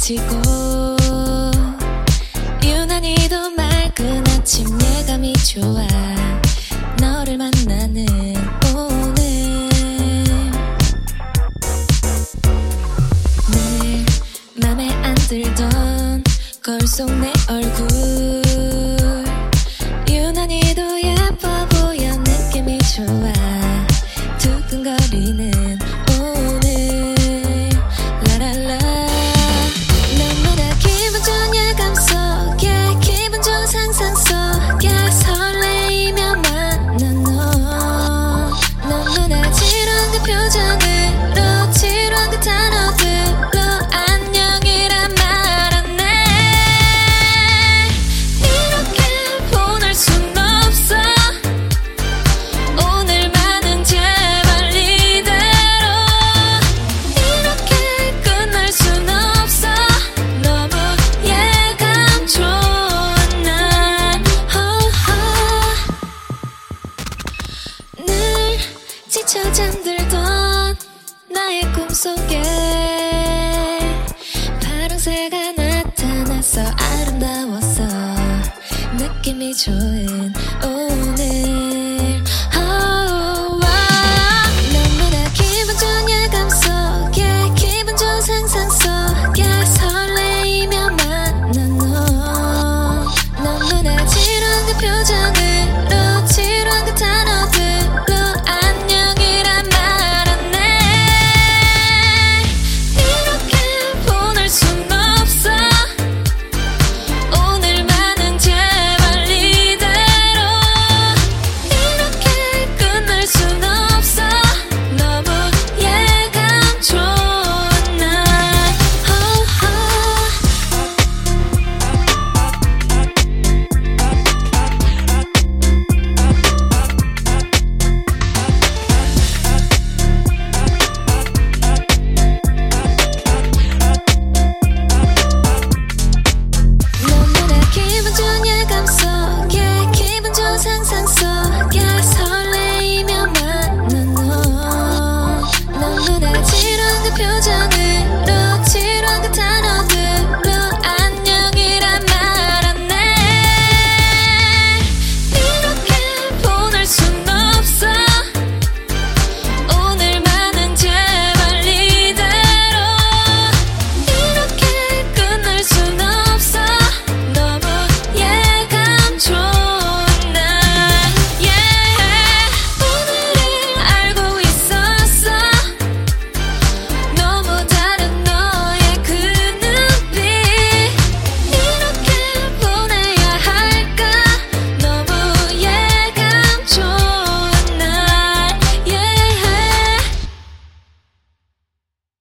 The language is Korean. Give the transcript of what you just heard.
스치고 유난히도 맑은 아침 예감이 좋아 너를 만나는 오늘 늘 맘에 안 들던 거울 속 내 얼굴 유난히도 예뻐 보여 느낌이 좋아 두근거리는 오늘 라라라 너무나 기분 좋은 예감 속에 기분 좋은 상상 속에 설레이며 만난 너 너무나 지루한 그 표정으로 지루한 그 단어들로 안녕이란 말 안 해 이렇게 보낼 순 없어 오늘만은 제발 이대로 이렇게 끝날 순 없어 너무 예감 좋은 날 늘 지쳐 잠들던 나의 꿈속에 파랑새가 나타나서 아름다웠어 느낌이 좋은 오늘 너무나 기분 좋은 예감 속에 기분 좋은 상상 속에 설레이며 만난 너 너무나 지루한 그 표정으로 지루한 그 단어들로 안녕이란 말 안 해 이렇게 보낼 순 없어 오늘만은 제발 이대로 이렇게 끝날 순 없어 너무 예감 좋은 날 너무나 기분 좋은 예감 속에 기분 좋은 상상 속